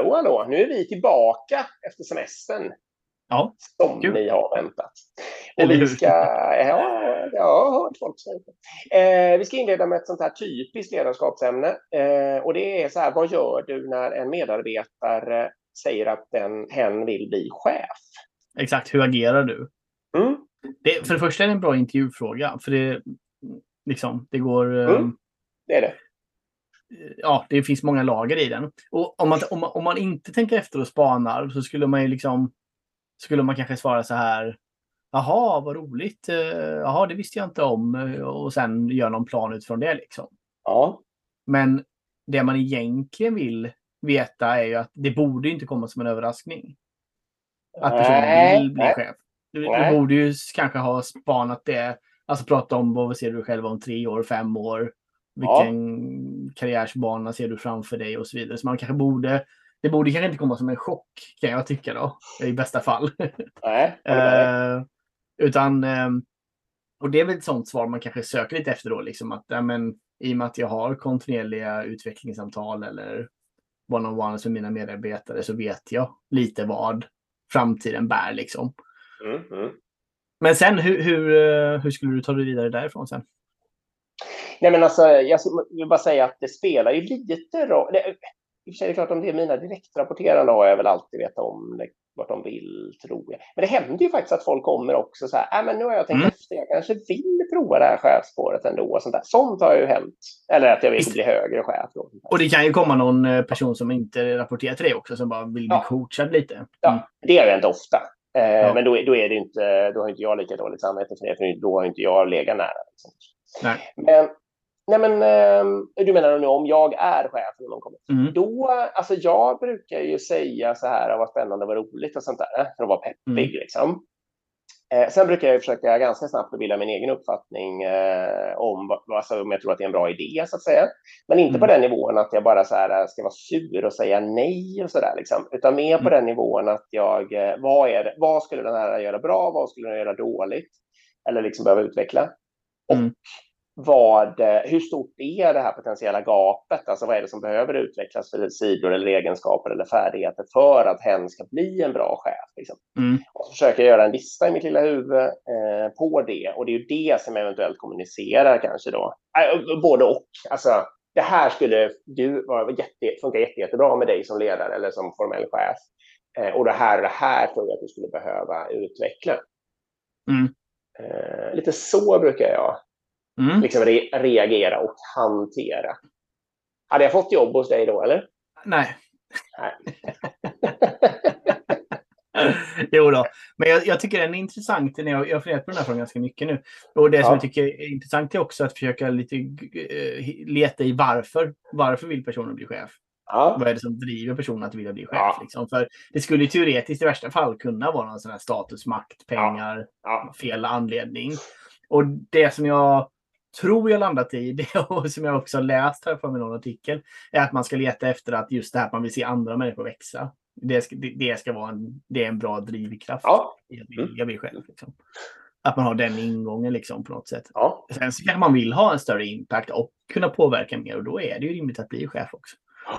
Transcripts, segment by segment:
Hallå. Nu är vi tillbaka efter semestern. Ja, Som kul. ni har väntat. Och Eller vi hur? ska, jag har hört folk säga det. Vi ska inleda med ett sånt här typiskt ledarskapsämne. Och det är så här, vad gör du när en medarbetare säger att hen vill bli chef? Exakt, hur agerar du? Mm, För det första är det en bra intervjufråga. För det går... det är det. Ja, det finns många lager i den. Och om man inte tänker efter och spanar så skulle man ju skulle man kanske svara så här: jaha, vad roligt. Jaha, det visste jag inte om. Och sen gör någon plan utifrån det liksom. Ja. Men det man egentligen vill veta är ju att det borde inte komma som en överraskning. Att personen vill bli chef. Du borde ju kanske ha spanat det. Alltså prata om vad ser du själv om 3 år, 5 år. Vilken karriärsbana ser du framför dig och så vidare. Så man kanske det borde kanske inte komma som en chock, kan jag tycka då. I bästa fall. Nej, håller med dig. Utan, och det är väl ett sånt svar man kanske söker lite efter då. Liksom att, i och med att jag har kontinuerliga utvecklingssamtal eller one-on-ones med mina medarbetare så vet jag lite vad framtiden bär liksom. Men sen, hur skulle du ta dig vidare därifrån sen? Nej, men alltså, jag vill bara säga att det spelar ju lite roll. I och för sig är det klart, om det är mina direktrapporterande har jag väl alltid vetat om vart de vill, tror jag. Men det händer ju faktiskt att folk kommer också så här, men nu har jag tänkt efter, jag kanske vill prova det här chefsspåret ändå. Och sånt där. Sånt har ju hänt. Eller att jag vill bli högre chef. Då. Och det kan ju komma någon person som inte rapporterar till dig också, som bara vill bli coachad lite. Ja, det är ju inte ofta. Men då är det inte, då har inte jag lika dåligt samvete för det, för då har inte jag legat nära. Liksom. Nej. Men du menar nu om jag är chef när någon kommer. Då, alltså jag brukar ju säga så här, vad spännande, vad roligt och sånt där, för att vara peppig liksom. Sen brukar jag försöka ganska snabbt bilda min egen uppfattning om jag tror att det är en bra idé så att säga. Men inte på den nivån att jag bara så här ska vara sur och säga nej och sådär liksom. Utan mer på den nivån att vad skulle den här göra bra, vad skulle den göra dåligt? Eller liksom behöva utveckla. Och hur stort är det här potentiella gapet? Alltså vad är det som behöver utvecklas för sidor eller egenskaper eller färdigheter för att hen ska bli en bra chef? Liksom. Och så försöker jag göra en lista i mitt lilla huvud på det. Och det är ju det som jag eventuellt kommunicerar kanske då. Både och. Alltså, det här skulle funka jättebra med dig som ledare eller som formell chef. Och det här tror jag att du skulle behöva utveckla. Lite så brukar jag liksom reagera och hantera. Hade jag fått jobb hos dig då, eller? Nej. Jo då. Men jag tycker den är intressant. Jag har funderat på den här frågan ganska mycket nu. Och det som jag tycker är intressant är också att försöka lite leta i varför. Varför vill personen bli chef? Vad är det som driver personen att vilja bli chef? Liksom? För det skulle teoretiskt i värsta fall kunna vara någon sån här status, makt, pengar, fel anledning. Och det som jag tror jag landat i det, och som jag också har läst här från någon artikel, är att man ska leta efter att just det här att man vill se andra människor växa. Det ska vara en bra drivkraft. Jag vill själv liksom. Att man har den ingången liksom på något sätt. Sen så kanske man vill ha en större impact och kunna påverka mer, och då är det ju rimligt att bli chef också.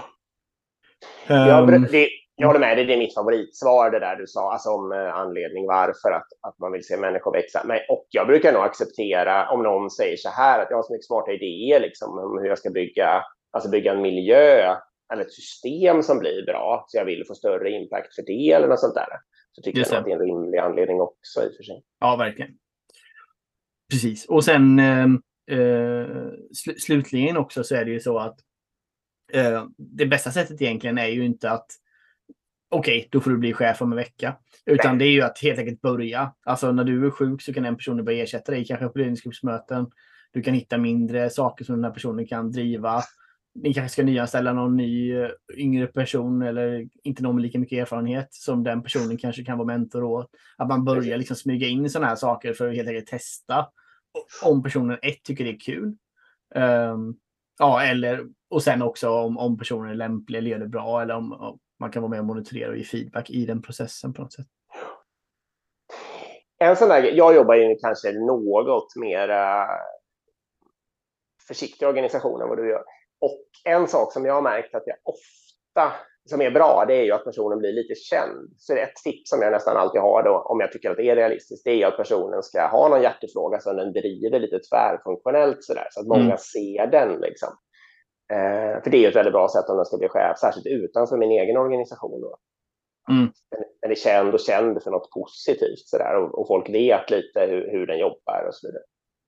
Jag håller med dig, det är mitt favoritsvar det där du sa, alltså om anledning varför att man vill se människor växa. Och jag brukar nog acceptera om någon säger så här att jag har så mycket smarta idéer liksom, om hur jag ska bygga en miljö eller ett system som blir bra, så jag vill få större impact för det eller något sånt där. Så tycker jag att det är en rimlig anledning också i och för sig. Ja, verkligen. Precis. Och sen slutligen också så är det ju så att det bästa sättet egentligen är ju inte att då får du bli chef om en vecka. Utan det är ju att helt enkelt börja. Alltså när du är sjuk så kan en person börja ersätta dig, kanske på ledningsgruppsmöten. Du kan hitta mindre saker som den här personen kan driva. Ni kanske ska nyanställa någon ny yngre person eller inte någon med lika mycket erfarenhet som den personen kanske kan vara mentor åt. Att man börjar liksom smyga in sådana här saker för att helt enkelt testa om personen tycker det är kul. Och sen också om personen är lämplig eller gör det bra, eller om man kan vara med och monitorera och ge feedback i den processen på något sätt. En sån där, jag jobbar ju kanske något mer försiktig organisation än vad du gör. Och en sak som jag har märkt att jag ofta som är bra, det är ju att personen blir lite känd. Så ett tips som jag nästan alltid har då, om jag tycker att det är realistiskt, det är att personen ska ha någon hjärtefråga som den driver lite tvärfunktionellt sådär, så att många ser den liksom. För det är ju ett väldigt bra sätt om den ska bli chef, särskilt utanför min egen organisation då. Den är känd och känd för något positivt sådär, och folk vet lite hur den jobbar och så vidare.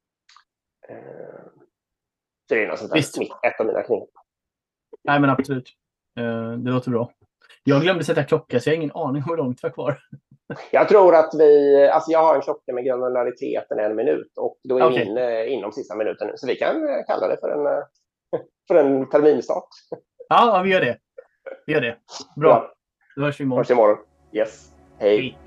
Så det är något sånt där, ett av mina knep. Nej, men absolut. Det låter bra. Jag glömde sätta klocka, så jag har ingen aning hur långt det var kvar. Jag tror att jag har en klocka med granulariteten 1 minut, och då är vi inne inom sista minuten nu. Så vi kan kalla det för en terminstart. Ja, vi gör det. Bra. Då hörs vi imorgon. Yes. Hej.